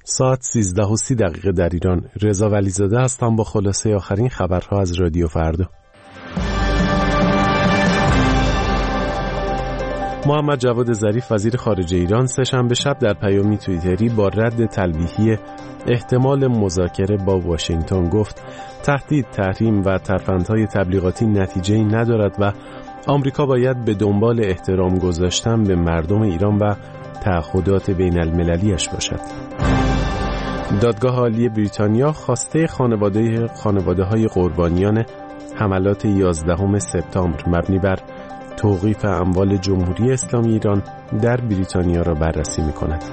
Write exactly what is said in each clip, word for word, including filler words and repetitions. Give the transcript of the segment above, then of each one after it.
ساعت سیزده و سی دقیقه در ایران. رضا ولیزاده هستم با خلاصه آخرین خبرها از رادیو فردا. محمد جواد ظریف وزیر خارجه ایران سه‌شنبه شب در پیامی توییتری با رد تلویحی احتمال مذاکره با واشنگتن گفت تهدید، تحریم و ترفندهای تبلیغاتی نتیجه‌ای ندارد و آمریکا باید به دنبال احترام گذاشتن به مردم ایران و تعهدات بین المللیش باشد. دادگاه عالی بریتانیا خواسته خانواده خانواده‌های قربانیان حملات یازدهم سپتامبر مبنی بر توقیف اموال جمهوری اسلامی ایران در بریتانیا را بررسی می‌کند.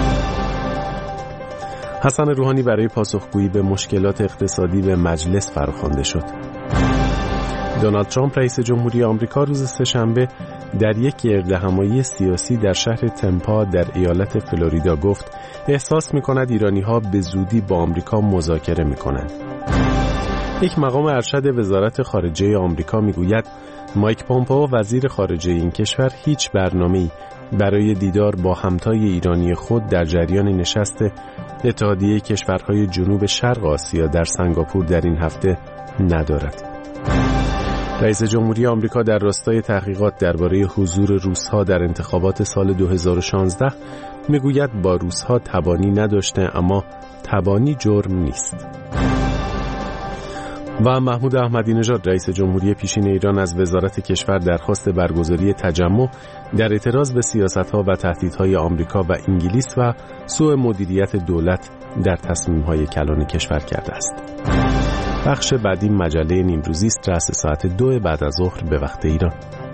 حسن روحانی برای پاسخگویی به مشکلات اقتصادی به مجلس فراخوانده شد. دونالد ترامپ رئیس جمهوری آمریکا روز سه‌شنبه در یک گردهمایی سیاسی در شهر تمپا در ایالت فلوریدا گفت احساس می‌کند ایرانی‌ها به زودی با آمریکا مذاکره می‌کنند. یک مقام ارشد وزارت خارجه آمریکا می‌گوید مایک پومپئو وزیر خارجه این کشور هیچ برنامه‌ای برای دیدار با همتای ایرانی خود در جریان نشست اتحادیه کشورهای جنوب شرق آسیا در سنگاپور در این هفته ندارد. رئیس جمهوری آمریکا در راستای تحقیقات درباره حضور روس‌ها در انتخابات سال دو هزار و شانزده میگوید با روس‌ها تبانی نداشته، اما تبانی جرم نیست. و محمود احمدی نژاد رئیس جمهوری پیشین ایران از وزارت کشور درخواست برگزاری تجمع در اعتراض به سیاست‌ها و تهدیدهای آمریکا و انگلیس و سوء مدیریت دولت در تصمیم‌های کلان کشور کرده است. بخش بعدی مجله نیمروزی است، رأس ساعت دو بعد از ظهر به وقت ایران.